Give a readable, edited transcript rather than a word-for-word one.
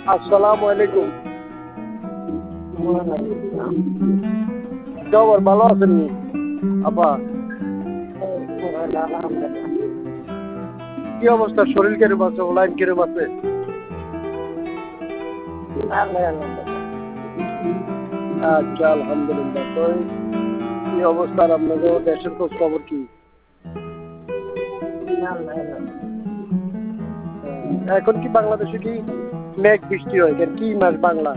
আসসালামু আলাইকুম। খবর ভালো আছেন আপা? কি অবস্থা? শরীর কিরম আছে? অনলাইন কিরম আছে? আচ্ছা, আলহামদুলিল্লাহ। তো কি অবস্থা আপনাদের দেশের খোঁজ খবর কি? এখন কি বাংলাদেশে কি মেঘ বৃষ্টি হয়? কি মাস বাংলা?